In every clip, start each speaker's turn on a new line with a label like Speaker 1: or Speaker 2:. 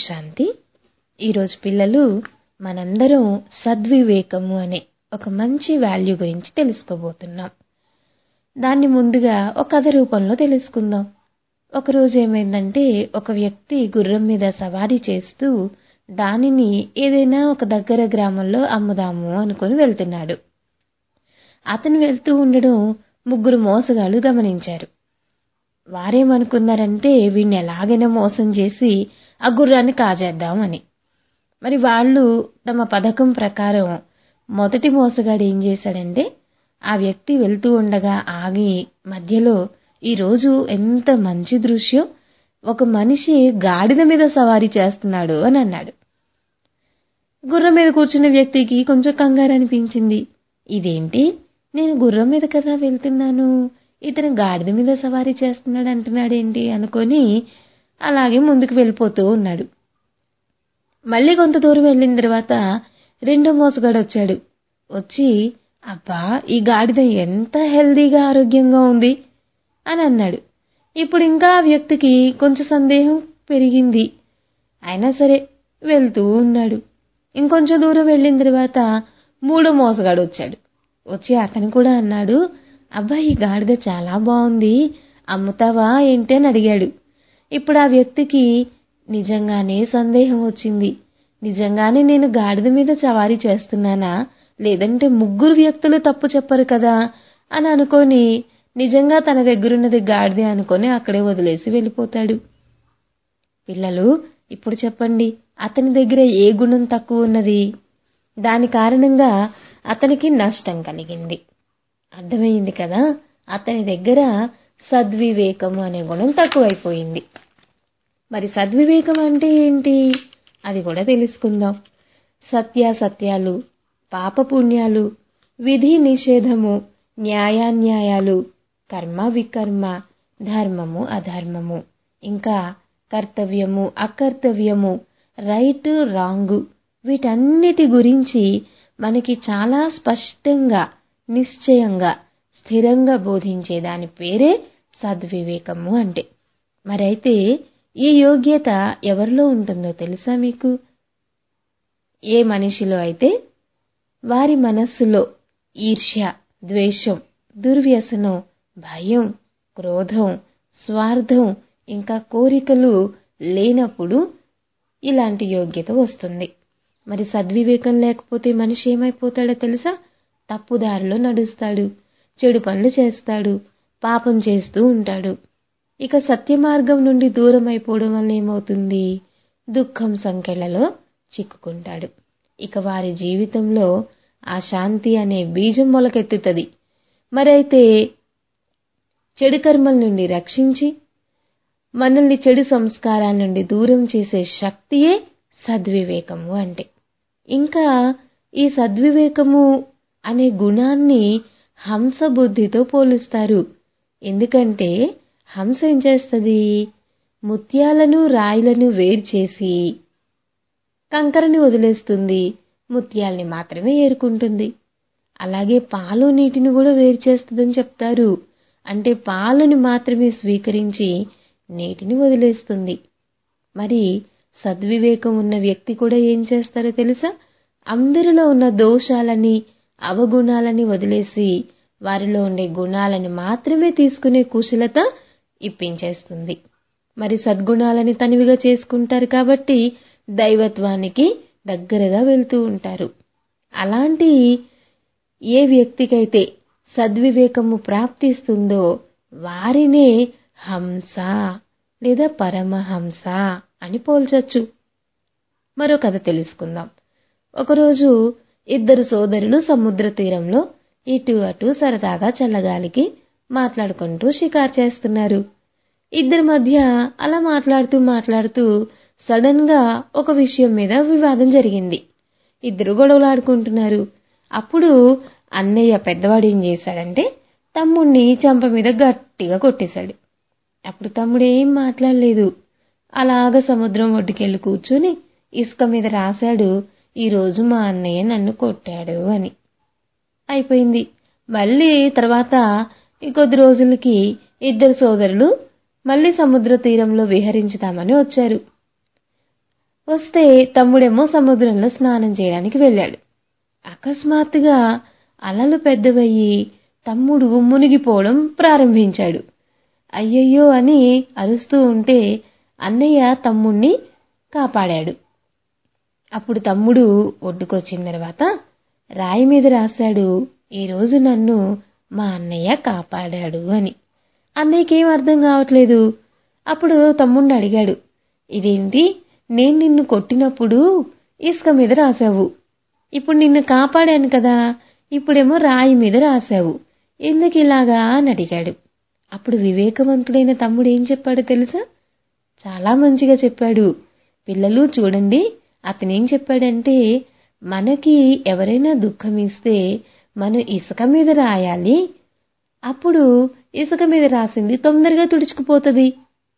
Speaker 1: శాంతి. ఈరోజు పిల్లలు మనందరం సద్వివేకము అనే ఒక మంచి వాల్యూ గురించి తెలుసుకోబోతున్నాం. దాన్ని ముందుగా ఒక కథ రూపంలో తెలుసుకుందాం. ఒకరోజు ఏమైందంటే, ఒక వ్యక్తి గుర్రం మీద సవారీ చేస్తూ దానిని ఏదైనా ఒక దగ్గర గ్రామంలో అమ్ముదాము అనుకుని వెళ్తున్నాడు. అతను వెళ్తూ ఉండడం ముగ్గురు మోసగాళ్ళు గమనించారు. వారేమనుకున్నారంటే, వీడిని ఎలాగైనా మోసం చేసి ఆ గుర్రాన్ని కాజేద్దామని. మరి వాళ్ళు తమ పథకం ప్రకారం మొదటి మోసగాడు ఏం చేశాడంటే, ఆ వ్యక్తి వెళ్తూ ఉండగా ఆగి మధ్యలో, ఈరోజు ఎంత మంచి దృశ్యం, ఒక మనిషి గాడిద మీద సవారీ చేస్తున్నాడు అని అన్నాడు. గుర్రం మీద కూర్చున్న వ్యక్తికి కొంచెం కంగారు అనిపించింది. ఇదేంటి, నేను గుర్రం మీద కదా వెళ్తున్నాను, ఇతను గాడిద మీద సవారీ చేస్తున్నాడు అంటున్నాడేంటి అనుకొని అలాగే ముందుకు వెళ్ళిపోతూ ఉన్నాడు. మళ్ళీ కొంత దూరం వెళ్ళిన తర్వాత రెండో మోసగాడు వచ్చాడు. వచ్చి, అబ్బా, ఈ గాడిద ఎంత హెల్దీగా ఆరోగ్యంగా ఉంది అని అన్నాడు. ఇప్పుడు ఇంకా ఆ వ్యక్తికి కొంచెం సందేహం పెరిగింది. అయినా సరే వెళ్తూ ఉన్నాడు. ఇంకొంచెం దూరం వెళ్ళిన తర్వాత మూడో మోసగాడు వచ్చాడు. వచ్చి అతను కూడా అన్నాడు, అబ్బా, ఈ గాడిద చాలా బాగుంది, అమ్ముతావా ఏంటి అని అడిగాడు. ఇప్పుడు ఆ వ్యక్తికి నిజంగానే సందేహం వచ్చింది. నిజంగానే నేను గాడిద మీద సవారీ చేస్తున్నానా, లేదంటే ముగ్గురు వ్యక్తులు తప్పు చెప్పరు కదా అని అనుకొని నిజంగా తన దగ్గరున్నది గాడిద అనుకొని అక్కడే వదిలేసి వెళ్ళిపోతాడు. పిల్లలు, ఇప్పుడు చెప్పండి, అతని దగ్గర ఏ గుణం తక్కువ ఉన్నది? దాని కారణంగా అతనికి నష్టం కలిగింది. అర్థమైంది కదా? అతని దగ్గర సద్వివేకము అనే గుణం తక్కువైపోయింది. మరి సద్వివేకం అంటే ఏంటి, అది కూడా తెలుసుకుందాం. సత్యాసత్యాలు, పాపపుణ్యాలు, విధి నిషేధము, న్యాయాన్యాయాలు, కర్మ వికర్మ, ధర్మము అధర్మము, ఇంకా కర్తవ్యము అకర్తవ్యము, రైట్ రాంగ్, వీటన్నిటి గురించి మనకి చాలా స్పష్టంగా, నిశ్చయంగా, స్థిరంగా బోధించే దాని పేరే సద్వివేకము అంటే. మరైతే ఈ యోగ్యత ఎవరిలో ఉంటుందో తెలుసా మీకు? ఏ మనిషిలో అయితే వారి మనస్సులో ఈర్ష్య, ద్వేషం, దుర్వ్యసనం, భయం, క్రోధం, స్వార్థం, ఇంకా కోరికలు లేనప్పుడు ఇలాంటి యోగ్యత వస్తుంది. మరి సద్వివేకం లేకపోతే మనిషి ఏమైపోతాడో తెలుసా? తప్పుదారిలో నడుస్తాడు, చెడు పనులు చేస్తాడు, పాపం చేస్తూ ఉంటాడు. ఇక సత్య మార్గం నుండి దూరం అయిపోవడం వల్ల ఏమవుతుంది? దుఃఖం సంకెళ్లలో చిక్కుకుంటాడు. ఇక వారి జీవితంలో ఆ శాంతి అనే బీజం మొలకెత్తుతుంది. మరైతే చెడు కర్మల నుండి రక్షించి మనల్ని చెడు సంస్కారాల నుండి దూరం చేసే శక్తియే సద్వివేకము అంటే. ఇంకా ఈ సద్వివేకము అనే గుణాన్ని హంస బుద్ధితో పోలుస్తారు. ఎందుకంటే హంస ఏం చేస్తుంది? ముత్యాలను రాయిలను వేరు చేసి కంకరని వదిలేస్తుంది, ముత్యాల్ని మాత్రమే ఏరుకుంటుంది. అలాగే పాలు నీటిని కూడా వేరు చేస్తుందని చెప్తారు. అంటే పాలను మాత్రమే స్వీకరించి నీటిని వదిలేస్తుంది. మరి సద్వివేకం ఉన్న వ్యక్తి కూడా ఏం చేస్తారో తెలుసా? అందరిలో ఉన్న దోషాలని, అవగుణాలని వదిలేసి వారిలో ఉండే గుణాలని మాత్రమే తీసుకునే కుశలత ఇప్పించేస్తుంది. మరి సద్గుణాలని తనివిగా చేసుకుంటారు కాబట్టి దైవత్వానికి దగ్గరగా వెళ్తూ ఉంటారు. అలాంటి ఏ వ్యక్తికైతే సద్వివేకము ప్రాప్తిస్తుందో వారినే హంస లేదా పరమహంస అని పోల్చొచ్చు. మరో కథ తెలుసుకుందాం. ఒకరోజు ఇద్దరు సోదరులు సముద్ర తీరంలో ఇటు అటు సరదాగా చల్లగాలికి మాట్లాడుకుంటూ షికారు చేస్తున్నారు. ఇద్దరి మధ్య అలా మాట్లాడుతూ సడన్ గా ఒక విషయం మీద వివాదం జరిగింది. ఇద్దరు గొడవలాడుకుంటున్నారు. అప్పుడు అన్నయ్య పెద్దవాడు ఏం చేశాడంటే తమ్ముణ్ణి చెంప మీద గట్టిగా కొట్టేశాడు. అప్పుడు తమ్ముడు ఏం మాట్లాడలేదు. అలాగ సముద్రం ఒడ్డుకెళ్ళి కూర్చొని ఇసుక మీద రాశాడు, ఈరోజు మా అన్నయ్య నన్ను కొట్టాడు అని. అయిపోయింది. మళ్ళీ తర్వాత కొద్ది రోజులకి ఇద్దరు సోదరులు మళ్ళీ సముద్ర తీరంలో విహరించుదామని వచ్చారు. వస్తే తమ్ముడేమో సముద్రంలో స్నానం చేయడానికి వెళ్ళాడు. అకస్మాత్తుగా అలలు పెద్దవయ్యి తమ్ముడు మునిగిపోవడం ప్రారంభించాడు. అయ్యయ్యో అని అరుస్తూ ఉంటే అన్నయ్య తమ్ముణ్ణి కాపాడాడు. అప్పుడు తమ్ముడు ఒడ్డుకొచ్చిన తర్వాత రాయి మీద రాశాడు, ఈరోజు నన్ను మా అన్నయ్య కాపాడాడు అని. అన్నయ్యకేం అర్థం కావట్లేదు. అప్పుడు తమ్ముణ్ణి అడిగాడు, ఇదేంటి, నేను నిన్ను కొట్టినప్పుడు ఇసుక మీద రాశావు, ఇప్పుడు నిన్ను కాపాడాను కదా, ఇప్పుడేమో రాయి మీద రాశావు, ఎందుకు ఇలాగా అని అడిగాడు. అప్పుడు వివేకవంతుడైన తమ్ముడు ఏం చెప్పాడో తెలుసా? చాలా మంచిగా చెప్పాడు. పిల్లలు చూడండి, అతనేం చెప్పాడంటే, మనకి ఎవరైనా దుఃఖం ఇస్తే మనం ఇసుక మీద రాయాలి, అప్పుడు ఇసుక మీద రాసింది తొందరగా తుడుచుకుపోతుంది.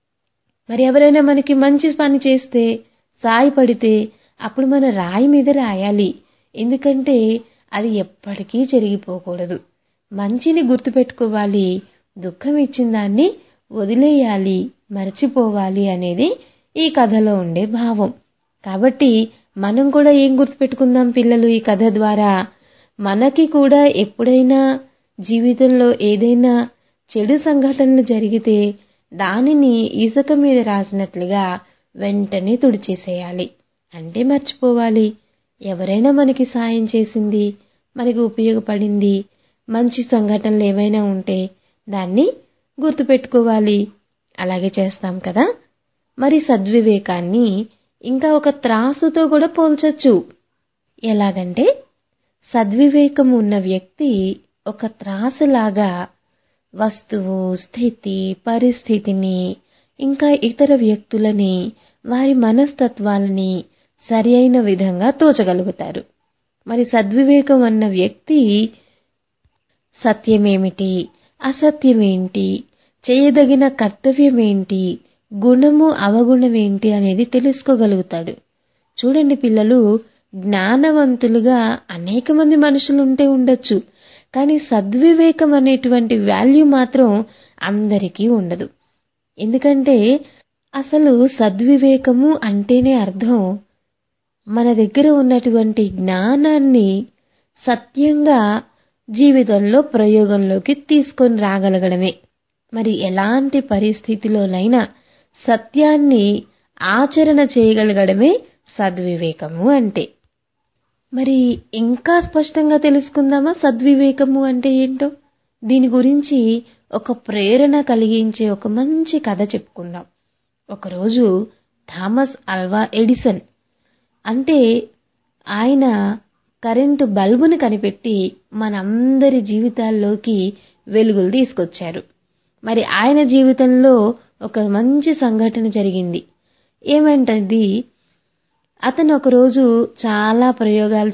Speaker 1: మరి ఎవరైనా మనకి మంచి పని చేస్తే, సాయపడితే అప్పుడు మనం రాయి మీద రాయాలి, ఎందుకంటే అది ఎప్పటికీ చెరిగిపోకూడదు. మంచిని గుర్తుపెట్టుకోవాలి, దుఃఖం ఇచ్చిన దాన్ని వదిలేయాలి, మర్చిపోవాలి అనేది ఈ కథలో ఉండే భావం. కాబట్టి మనం కూడా ఏం గుర్తుపెట్టుకుందాం పిల్లలు, ఈ కథ ద్వారా మనకి కూడా ఎప్పుడైనా జీవితంలో ఏదైనా చెడు సంఘటనలు జరిగితే దానిని ఇసుక మీద రాసినట్లుగా వెంటనే తుడిచేసేయాలి, అంటే మర్చిపోవాలి. ఎవరైనా మనకి సాయం చేసింది, మనకి ఉపయోగపడింది, మంచి సంఘటనలు ఏవైనా ఉంటే దాన్ని గుర్తుపెట్టుకోవాలి. అలాగే చేస్తాం కదా. మరి సద్వివేకాన్ని ఇంకా ఒక త్రాసుతో కూడా పోల్చొచ్చు. ఎలాగంటే, సద్వివేకం ఉన్న వ్యక్తి ఒక త్రాసులాగా వస్తువు, స్థితి, పరిస్థితిని, ఇంకా ఇతర వ్యక్తులని, వారి మనస్తత్వాలని సరి అయిన విధంగా తోచగలుగుతారు. మరి సద్వివేకం అన్న వ్యక్తి సత్యమేమిటి, అసత్యమేంటి, చేయదగిన కర్తవ్యమేంటి, గుణము అవగుణమేంటి అనేది తెలుసుకోగలుగుతాడు. చూడండి పిల్లలు, జ్ఞానవంతులుగా అనేక మంది మనుషులు ఉండొచ్చు, కానీ సద్వివేకం అనేటువంటి వాల్యూ మాత్రం అందరికీ ఉండదు. ఎందుకంటే అసలు సద్వివేకము అంటేనే అర్థం మన దగ్గర ఉన్నటువంటి జ్ఞానాన్ని సత్యంగా జీవితంలో ప్రయోగంలోకి తీసుకొని రాగలగడమే. మరి ఎలాంటి పరిస్థితిలోనైనా సత్యాన్ని ఆచరణ చేయగలగడమే సద్వివేకము అంటే. మరి ఇంకా స్పష్టంగా తెలుసుకుందామా సద్వివేకము అంటే ఏంటో? దీని గురించి ఒక ప్రేరణ కలిగించే ఒక మంచి కథ చెప్పుకుందాం. ఒకరోజు థామస్ ఆల్వా ఎడిసన్ అంటే ఆయన కరెంటు బల్బుని కనిపెట్టి మనందరి జీవితాల్లోకి వెలుగులు తీసుకొచ్చారు. మరి ఆయన జీవితంలో ఒక మంచి సంఘటన జరిగింది. ఏమంటది, అతను ఒకరోజు చాలా ప్రయోగాలు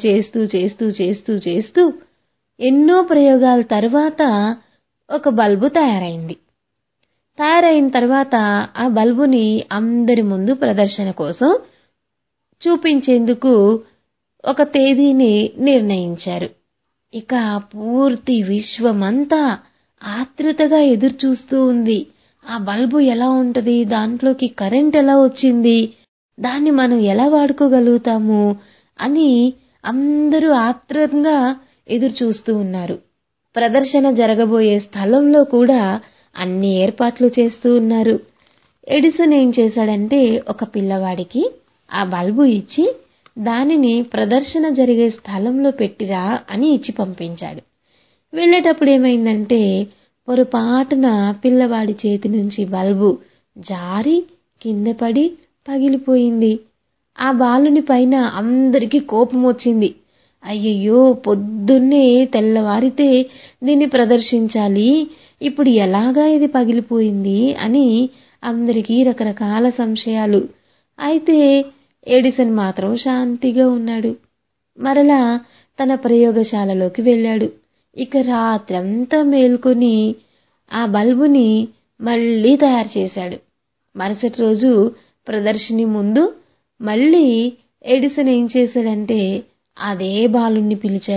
Speaker 1: చేస్తూ ఎన్నో ప్రయోగాల తర్వాత ఒక బల్బు తయారైంది. తయారైన తర్వాత ఆ బల్బుని అందరి ముందు ప్రదర్శన కోసం చూపించేందుకు ఒక తేదీని నిర్ణయించారు. ఇక పూర్తి విశ్వమంతా ఆతృతగా ఎదురుచూస్తూ ఉంది. ఆ బల్బు ఎలా ఉంటది, దాంట్లోకి కరెంట్ ఎలా వచ్చింది, దాన్ని మనం ఎలా వాడుకోగలుగుతాము అని అందరూ ఆత్రంగా ఎదురు చూస్తూ ఉన్నారు. ప్రదర్శన జరగబోయే స్థలంలో కూడా అన్ని ఏర్పాట్లు చేస్తూ ఉన్నారు. ఎడిసన్ ఏం చేశాడంటే, ఒక పిల్లవాడికి ఆ బల్బు ఇచ్చి దానిని ప్రదర్శన జరిగే స్థలంలో పెట్టిరా అని ఇచ్చి పంపించాడు. వెళ్ళేటప్పుడు ఏమైందంటే, పొరపాటున పిల్లవాడి చేతి నుంచి బల్బు జారి కింద పడి పగిలిపోయింది. ఆ బాలుని పైన అందరికీ కోపం వచ్చింది. అయ్యయ్యో, పొద్దున్నే తెల్లవారితే దీన్ని ప్రదర్శించాలి, ఇప్పుడు ఎలాగా ఇది పగిలిపోయింది అని అందరికీ రకరకాల సంశయాలు. అయితే ఎడిసన్ మాత్రం శాంతిగా ఉన్నాడు. మరలా తన ప్రయోగశాలలోకి వెళ్ళాడు. ఇక రాత్రంతా మేల్కొని ఆ బల్బుని మళ్ళీ తయారు చేశాడు. మరుసటి రోజు ప్రదర్శన ముందు మళ్ళీ ఎడిసన్ ఏం చేశాడంటే, అదే బాలుణ్ణి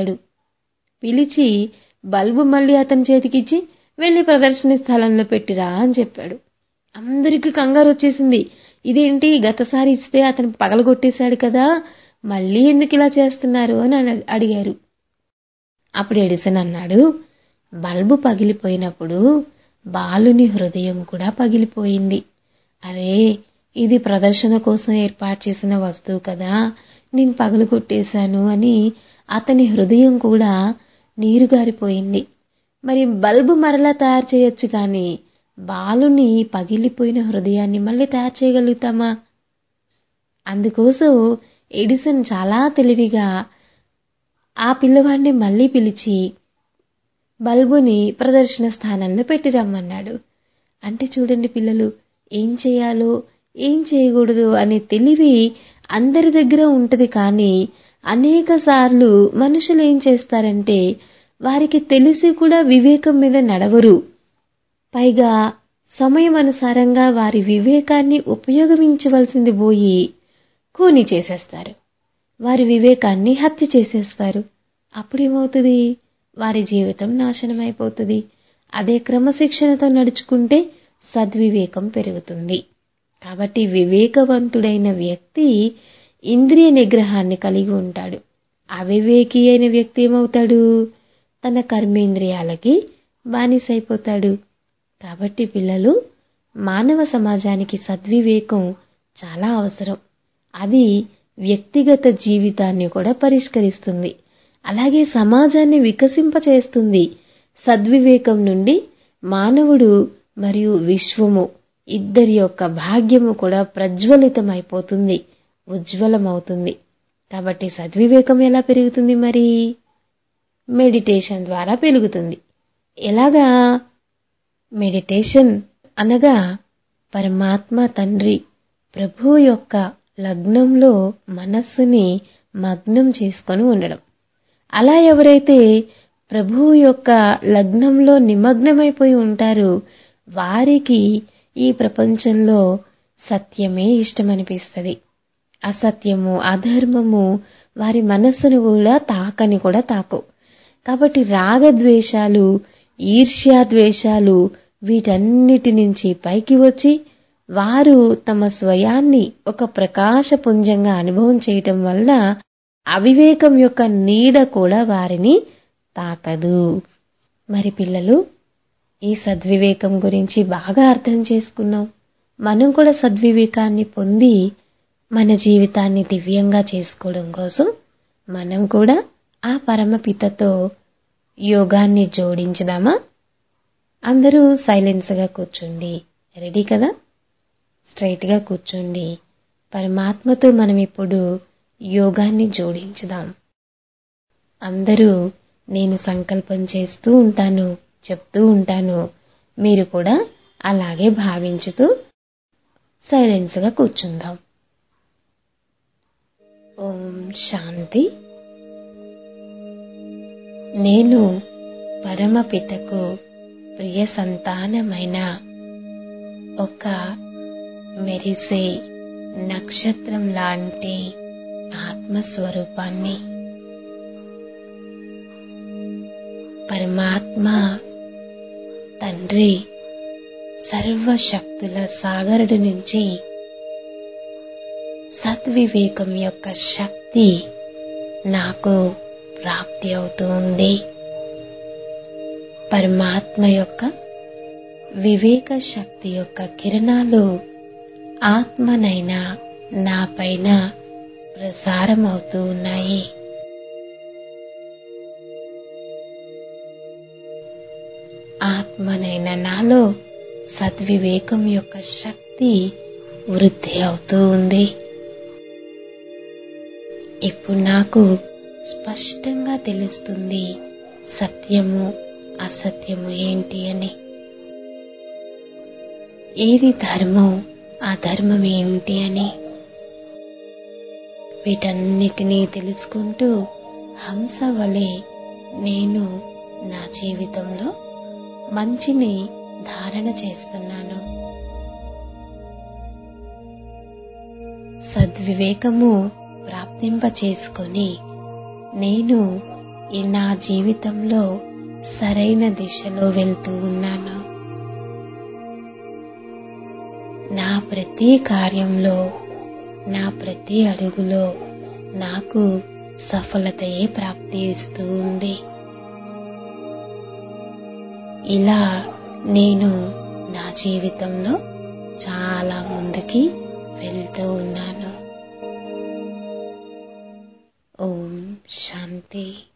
Speaker 1: పిలిచి బల్బు మళ్ళీ అతని చేతికిచ్చి వెళ్ళి ప్రదర్శన స్థలంలో పెట్టిరా అని చెప్పాడు. అందరికీ కంగారు వచ్చేసింది. ఇదేంటి గతసారి ఇస్తే అతను పగలగొట్టేశాడు కదా, మళ్ళీ ఎందుకు ఇలా చేస్తున్నారు అని అడిగారు. అప్పుడు ఎడిసన్ అన్నాడు, బల్బు పగిలిపోయినప్పుడు బాలుని హృదయం కూడా పగిలిపోయింది. అరే, ఇది ప్రదర్శన కోసం ఏర్పాటు చేసిన వస్తువు కదా, నేను పగలగొట్టేశాను అని అతని హృదయం కూడా నీరుగారిపోయింది. మరి బల్బు మరలా తయారు చేయొచ్చు కానీ బాలుని పగిలిపోయిన హృదయాన్ని మళ్ళీ తయారు చేయగలుగుతామా? అందుకోసం ఎడిసన్ చాలా తెలివిగా ఆ పిల్లవాడిని మళ్ళీ పిలిచి బల్బుని ప్రదర్శన స్థానంలో పెట్టి రమ్మన్నాడు. అంటే చూడండి పిల్లలు, ఏం చేయాలో ఏం చేయకూడదు అనే తెలివి అందరి దగ్గర ఉంటుంది. కానీ అనేక సార్లు మనుషులు ఏం చేస్తారంటే వారికి తెలిసి కూడా వివేకం మీద నడవరు. పైగా సమయం అనుసారంగా వారి వివేకాన్ని ఉపయోగించవలసింది పోయి ఖూనీ చేసేస్తారు, వారి వివేకాన్ని హత్య చేసేస్తారు. అప్పుడేమవుతుంది? వారి జీవితం నాశనమైపోతుంది. అదే క్రమశిక్షణతో నడుచుకుంటే సద్వివేకం పెరుగుతుంది. కాబట్టి వివేకవంతుడైన వ్యక్తి ఇంద్రియ నిగ్రహాన్ని కలిగి ఉంటాడు. అవివేకి అయిన వ్యక్తి ఏమవుతాడు? తన కర్మేంద్రియాలకి బానిసైపోతాడు. కాబట్టి పిల్లలు, మానవ సమాజానికి సద్వివేకం చాలా అవసరం. అది వ్యక్తిగత జీవితాన్ని కూడా పరిష్కరిస్తుంది, అలాగే సమాజాన్ని వికసింపచేస్తుంది. సద్వివేకం నుండి మానవుడు మరియు విశ్వము ఇద్దరి యొక్క భాగ్యము కూడా ప్రజ్వలితమైపోతుంది, ఉజ్వలమవుతుంది. కాబట్టి సద్వివేకం ఎలా పెరుగుతుంది? మరి మెడిటేషన్ ద్వారా పెరుగుతుంది. ఎలాగా? మెడిటేషన్ అనగా పరమాత్మ తండ్రి ప్రభు యొక్క లగ్నంలో మనస్సుని మగ్నం చేసుకొని ఉండడం. అలా ఎవరైతే ప్రభువు యొక్క లగ్నంలో నిమగ్నమైపోయి ఉంటారో వారికి ఈ ప్రపంచంలో సత్యమే ఇష్టమనిపిస్తుంది. అసత్యము, అధర్మము వారి మనస్సును కూడా తాకవు. కాబట్టి రాగద్వేషాలు, ఈర్ష్యాద్వేషాలు వీటన్నిటి నుంచి పైకి వచ్చి వారు తమ స్వయాన్ని ఒక ప్రకాశపుంజంగా అనుభవం చేయటం వల్ల అవివేకం యొక్క నీడ కూడా వారిని తాకదు. మరి పిల్లలు, ఈ సద్వివేకం గురించి బాగా అర్థం చేసుకున్నాం. మనం కూడా సద్వివేకాన్ని పొంది మన జీవితాన్ని దివ్యంగా చేసుకోవడం కోసం మనం కూడా ఆ పరమపితతో యోగాన్ని జోడించుదామా? అందరూ సైలెన్స్గా కూర్చోండి. రెడీ కదా? స్ట్రైట్గా కూర్చోండి. పరమాత్మతో మనం ఇప్పుడు యోగాన్ని జోడించుదాం. అందరూ నేను సంకల్పం చేస్తూ ఉంటాను, చెప్తూ ఉంటాను, మీరు కూడా అలాగే భావించుతూ సైలెన్స్గా కూర్చుందాం. ఓం శాంతి. నేను పరమపితకు ప్రియ సంతానమైన ఒక మెరిసే నక్షత్రం లాంటి ఆత్మస్వరూపాన్ని. పరమాత్మ తండ్రి సర్వశక్తుల సాగరుడు నుంచి సద్వివేకం యొక్క శక్తి నాకు ప్రాప్తి అవుతూ ఉంది. పరమాత్మ యొక్క వివేక శక్తి యొక్క కిరణాలు ఆత్మనైన నా పైన ప్రసారం అవుతూ ఉన్నాయి. ఆత్మనైన నాలో సద్వివేకం యొక్క శక్తి వృద్ధి అవుతూ ఉంది. ఇప్పుడు నాకు స్పష్టంగా తెలుస్తుంది సత్యము అసత్యము ఏంటి అని, ఏది ధర్మం అధర్మం ఏంటి అని. వీటన్నిటినీ తెలుసుకుంటూ హంస వలె నేను నా జీవితంలో మంచిని ధారణ చేస్తున్నాను. సద్వివేకము ప్రాప్తింప చేసుకొని నేను నా జీవితంలో సరైన దిశలో వెళ్తూ ఉన్నాను. నా ప్రతి కార్యంలో, నా ప్రతి అడుగులో నాకు సఫలతయే ప్రాప్తిస్తూ ఉంది. ఇలా నేను నా జీవితంలో చాలా ముందుకి వెళ్తూ ఉన్నాను. ఓం శాంతి.